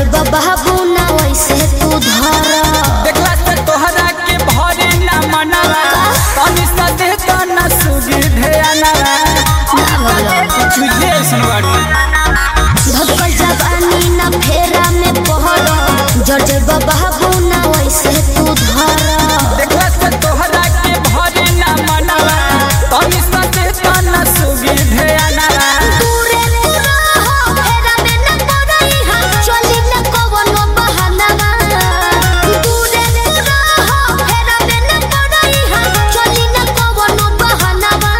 बाबू ना वैसे तू धर देखला से तोहरा के भरे ना मनवा तनी सा दे तो ना सुगी ध्यानवा चुजे सुनवाड़ी भगल जवानी ना फेरा में पहरो जज बाबू ना वैसे तू धर देखला से तोहरा के भरे ना मनवा तनी सा दे तो ना सुगी ध्यानवा दूरे तू रहो फेरा में ना पड़ई हां चली ना कवनो बहानावा दूरे तू रहो फेरा में ना पड़ई हां चली ना कवनो बहानावा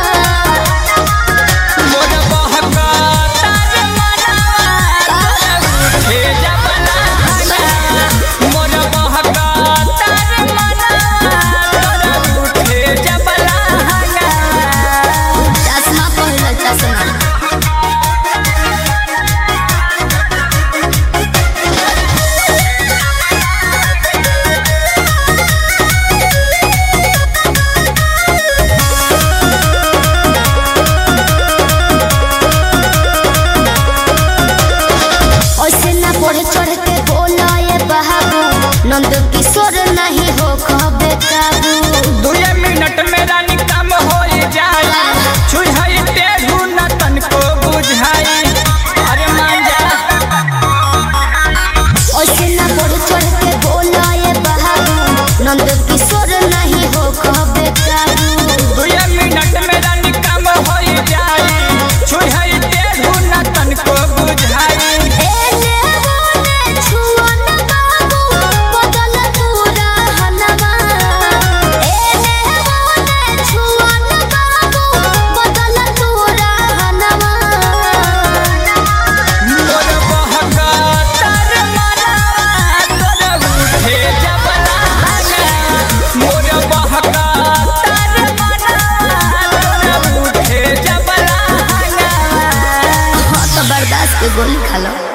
मोर बहका तारे मनवा उठे जबला मोर बहका तारे मनवा उठे जबला चश्मा पहिला चश्मा ऐसे ना बढ़ चढ़ के बोला ये बाबू नंद किशोर नहीं हो खबे काबू 2 मिनट में रानी काम हो जाए छुई टेढ़ू न तनको बुझाई अरे मान जा ऐसे ना बढ़ चढ़ के बोला ये बाबू नंद किशोर नहीं हो खबे काबू 2 मिनट में रानी काम हो जाए छुई टेढ़ू न तनको बुझाई एने होने छुआ ना बाबू बदल पूरा हनवा एने होने छुआ ना बाबू बदल पूरा हनवा मोर बहका तारे मनवा तोरा उठे जबला मोर बहका तारे मनवा तोरा उठे जबला हाँ तो बर्दाश्त के गोली खा लो।